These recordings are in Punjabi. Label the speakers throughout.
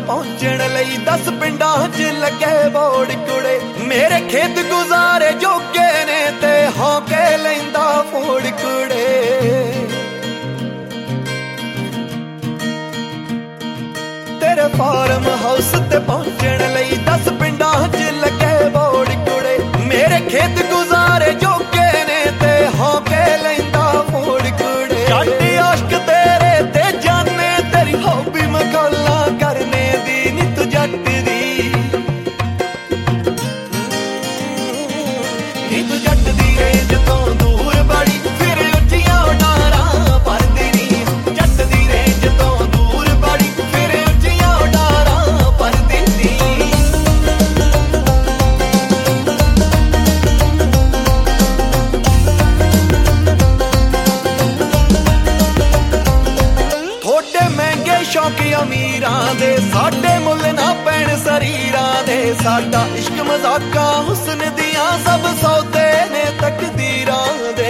Speaker 1: ਪਹੁੰਚਣ ਲਈ 10 ਪਿੰਡਾਂ 'ਚ ਲੱਗੇ ਬੋੜ ਕੁੜੇ। ਮੇਰੇ ਖੇਤ ਗੁਜ਼ਾਰੇ ਜੋਗੇ ਨੇ ਤੇ ਹੌਕੇ ਲੈਂਦਾ ਫੋੜ ਕੁੜੇ। ਤੇਰੇ ਫਾਰਮ ਹਾਊਸ ਤੇ ਪਹੁੰਚਣ ਲਈ 10 ਪਿੰਡਾਂ 'ਚ ਲੱਗੇ ਬੋੜ ਕੁੜੇ। ਮੇਰੇ ਖੇਤ ਗੁਜ਼ਾਰੇ ਜੋਗੇ ਨੇ ਤੇ ਹੌਕੇ ਲੈਂਦਾ ਫੋੜ ਕੁੜੇ। ਜੱਟ ਆਸ਼ਕ ਤੇਰੇ ਤੇ ਜਾਨੇ ਤੇਰੀ ਹੌਬੀ ਮਖੌਲਾਂ ਕਰਨੇ ਦੀ ਨੀ ਤੂੰ ਜੱਟ ਦੀ। ਨੀ ਤੂੰ ਜੱਟ ਦੀ ਰੇਂਜ ਤੋਂ ਦੂਰ ਬੜੀ ਫਿਰ ਉੱਚੀਆਂ ਉਡਾਰਾਂ ਭਰਦੀ ਨੀ। ਜੱਟ ਦੀ ਰੇਂਜ ਤੋਂ ਦੂਰ ਬੜੀ ਫਿਰ ਉੱਚੀਆਂ ਉਡਾਰਾਂ ਭਰਦੀ ਨੀ। ਥੋੜੇ ਮਹਿੰਗੇ ਸ਼ੌਕ ਅਮੀਰਾਂ ਦੇ, ਸਾਡੇ ਮੁੱਲ ਨਾ ਪੈਣ ਸਰੀਰਾਂ ਦੇ। ਸਾਡਾ ਇਸ਼ਕ ਮਜ਼ਾਕਾਂ ਹੁਸਨ ਦੀਆਂ ਸਭ ਸੌਦੇ ਨੇ ਤਕਦੀਰਾਂ ਦੇ।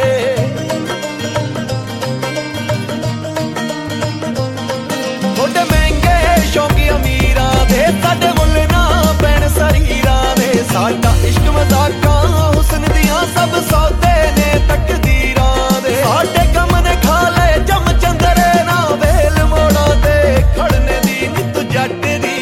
Speaker 1: ਥੋੜੇ ਮਹਿੰਗੇ ਸ਼ੌਕ ਅਮੀਰਾਂ ਦੇ, ਸਾਡੇ ਮੁੱਲ ਨਾ ਪੈਣ ਸਰੀਰਾਂ ਦੇ। ਸਾਡਾ ਇਸ਼ਕ ਮਜ਼ਾਕਾਂ ਹੁਸਨ ਦੀਆਂ ਸਭ ਸੌਦੇ ਨੇ ਤਕਦੀਰਾਂ ਦੇ। ਸਾਡੇ ਕੰਮ ਨੇ ਖਾ ਲਏ ਜਮ ਚੰਦਰੇ ਨਾ ਵੇਲ ਮੋੜਾਂ ਤੇ ਖੜਨੇ ਦੀ ਨੀ ਤੂੰ ਜੱਟ ਦੀ।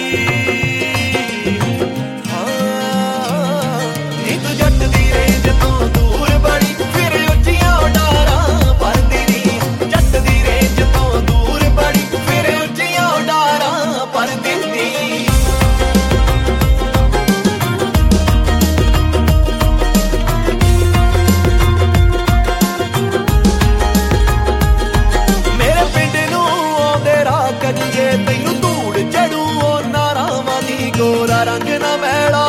Speaker 1: ਨੀ ਤੂੰ ਜੱਟ ਦੀ ਰੇਂਜ ਤੋਂ ਦੂਰ ਬੜੀ ਫਿਰ ਉੱਚੀਆਂ ਉਡਾਰਾਂ ਭਰਦੀ ਨੀ। ਜੱਟ ਦੀ ਰੇਂਜ ਤੋਂ ਦੂਰ ਬੜੀ ਫਿਰ ਉੱਚੀਆਂ ਉਡਾਰਾਂ ਭਰਦੀ ਨੀ। ਮੇਰੇ ਪਿੰਡ ਨੂੰ ਆਉਂਦੇ ਰਾਹ ਕੰਜੇ, ਤੈਨੂੰ ਧੂੜ ਚੜੂ ਉਹ ਨਾਰਾਵਾਂ ਦੀ। ਗੋਰਾ ਰੰਗ ਨਾ ਮੈਲਾ